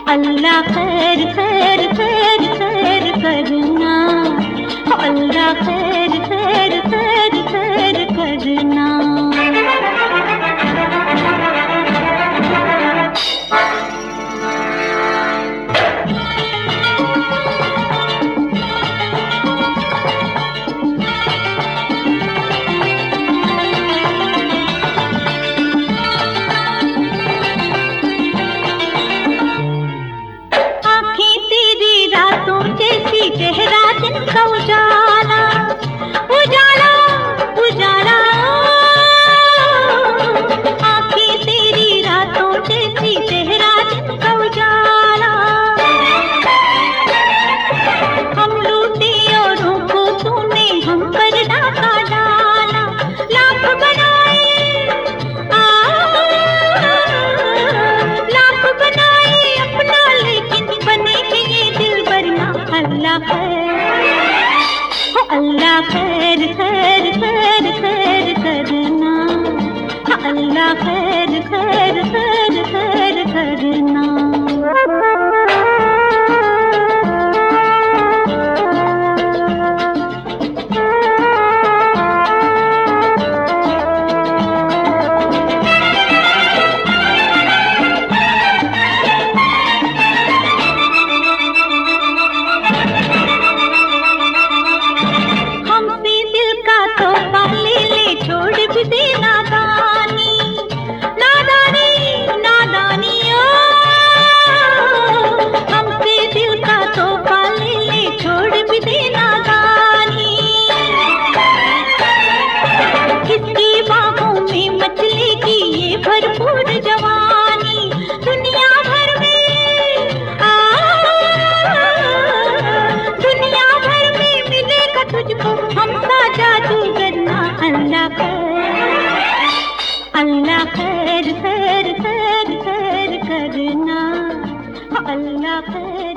अल्लाह खैर खैर खैर खैर करना, अल्लाह खैर खैर खैर खैर करना। चेहरा दिन का उजाला उजाला उजाला, आँखें तेरी रातों जैसी, चेहरा दिन का उजाला। हम लूटे औरों को तूने हम पर डाका डाला, लाख बनाए लाख बनाए अपना, लेकिन बने के ये दिल भरना। अल्लाह खैर खैर खैर खैर करना, अल्लाह खैर खैर खैर खैर करना। भरपूर जवानी दुनिया भर में मिलेगा तुझको हमसा जादूगरना। अल्लाह खैर खैर खैर खैर करना, अल्लाह खैर।